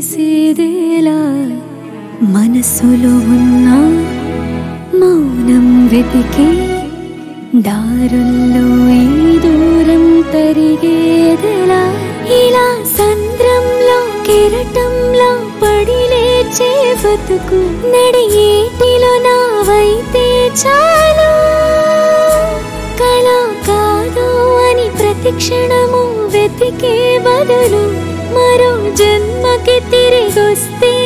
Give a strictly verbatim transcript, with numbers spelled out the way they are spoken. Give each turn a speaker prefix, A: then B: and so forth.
A: తెలిసేదేలా మనసులో ఉన్న మౌనం వెతికే దారుల్లో ఈ దూరం తరిగేదెలా ఇలా సంద్రంలో కెరటంలో పడి లేచే బతుకు నడియేటిలో నావైతే చాలు కళ కాదు అని ప్రతి క్షణము వెతికే బదులు మరో జన్మకి తిరిగొస్తే